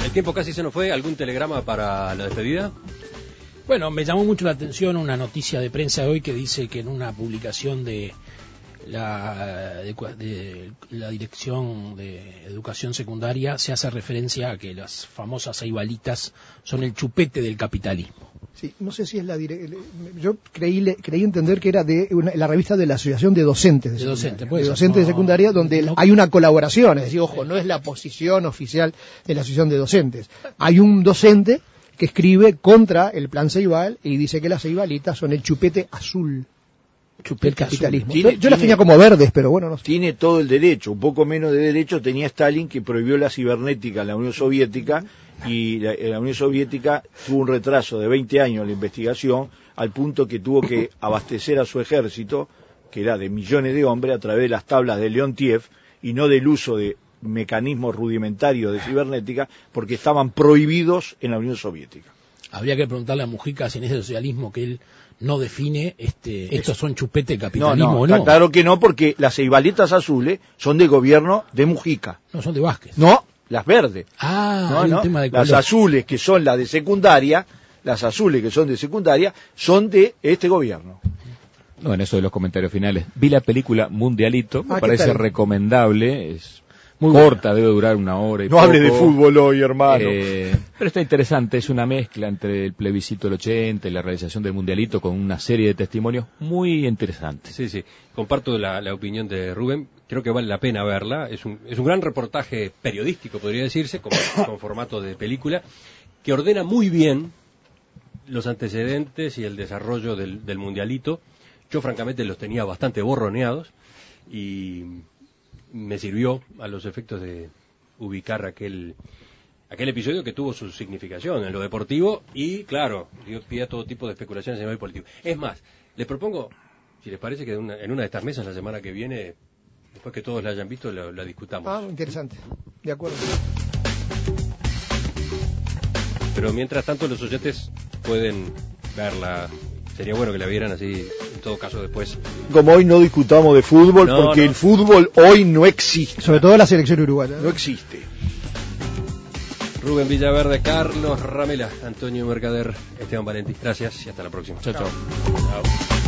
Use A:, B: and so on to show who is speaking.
A: El tiempo casi se nos fue. ¿Algún telegrama para la despedida?
B: Bueno, me llamó mucho la atención una noticia de prensa de hoy que dice que en una publicación de la Dirección de Educación Secundaria se hace referencia a que las famosas aibalitas son el chupete del capitalismo.
C: Sí, no sé si es yo creí entender que era de la revista de la Asociación de Docentes de Secundaria, donde hay una colaboración, es decir, ojo, no es la posición oficial de la Asociación de Docentes. Hay un docente que escribe contra el plan Ceibal y dice que las ceibalitas son el chupete azul del capitalismo. Yo las tenía como verdes, pero bueno, no sé.
D: Tiene todo el derecho, un poco menos de derecho tenía Stalin, que prohibió la cibernética en la Unión Soviética, y la Unión Soviética tuvo un retraso de 20 años en la investigación, al punto que tuvo que abastecer a su ejército, que era de millones de hombres, a través de las tablas de Leontiev, y no del uso de mecanismos rudimentarios de cibernética, porque estaban prohibidos en la Unión Soviética.
B: Habría que preguntarle a Mujica si en ese socialismo que él no define, estos son chupete del capitalismo o no.
D: Está claro que no, porque las ceibalitas azules son de gobierno de Mujica.
B: No, son de Vázquez.
D: No, las verdes.
B: Hay un tema de color.
D: Las azules, que son las de secundaria, son de este gobierno.
E: No, en eso de los comentarios finales. Vi la película Mundialito, me parece recomendable, es muy corta, buena. Debe durar 1 hora y
D: no
E: poco.
D: Hable de fútbol hoy, hermano.
E: Pero está interesante, es una mezcla entre el plebiscito del 80 y la realización del Mundialito con una serie de testimonios muy interesantes.
A: Sí, sí, comparto la opinión de Rubén, creo que vale la pena verla, es un gran reportaje periodístico, podría decirse, con formato de película, que ordena muy bien los antecedentes y el desarrollo del Mundialito. Yo francamente los tenía bastante borroneados y me sirvió a los efectos de ubicar aquel episodio que tuvo su significación en lo deportivo y, claro, dio pie a todo tipo de especulaciones en el deportivo. Es más, les propongo, si les parece, que en una de estas mesas la semana que viene, después que todos la hayan visto, la discutamos.
C: Interesante, de acuerdo.
A: Pero mientras tanto los oyentes pueden verla. Sería bueno que la vieran así, en todo caso, después.
D: Como hoy no discutamos de fútbol, porque el fútbol hoy no existe.
C: Sobre todo la selección uruguaya.
D: No existe.
A: Rubén Villaverde, Carlos Ramela, Antonio Mercader, Esteban Valenti. Gracias y hasta la próxima.
E: Chao.